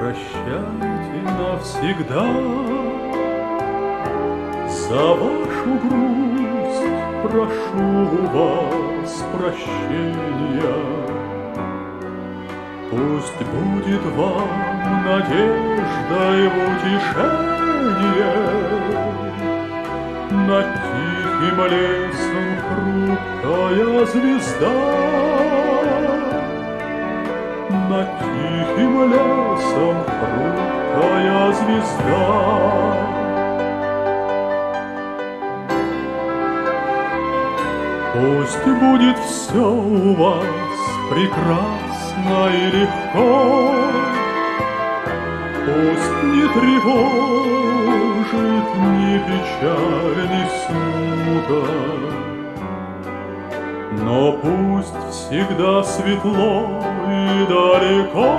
прощайте навсегда. За вашу грусть прошу у вас прощения. Пусть будет вам надеждой в утешение. Над тихим лесом хрупкая звезда. Над тихим лесом хрупкая звезда. Пусть будет все у вас прекрасно и легко. Пусть не тревожит ни печаль, ни смута, но пусть всегда светло и далеко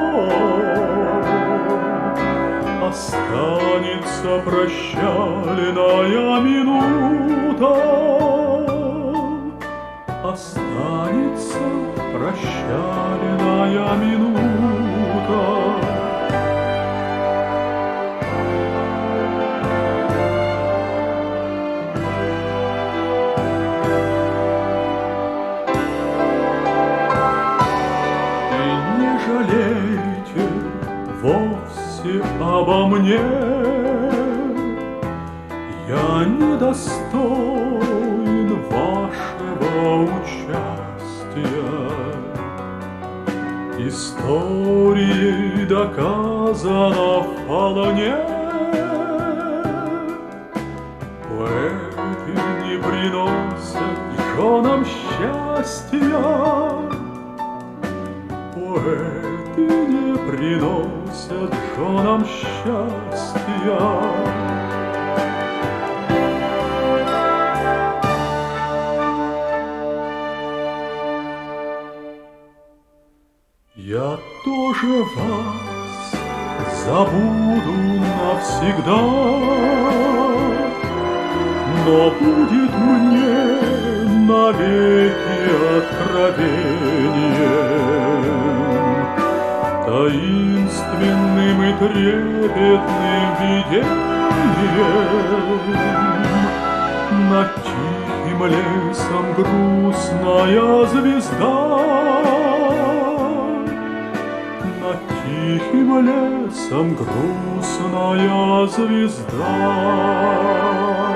останется прощальная минута. Останется прощальная минута. И не жалейте вовсе обо мне, я недостоин вашего участия. Историей доказано вполне. Поэты не приносят женам счастья. Поэты не приносят женам счастья. Я тоже вас забуду навсегда, но будет мне навеки откровением, таинственным и трепетным видением. Над тихим лесом грустная звезда. Над тихим лесом грустная звезда.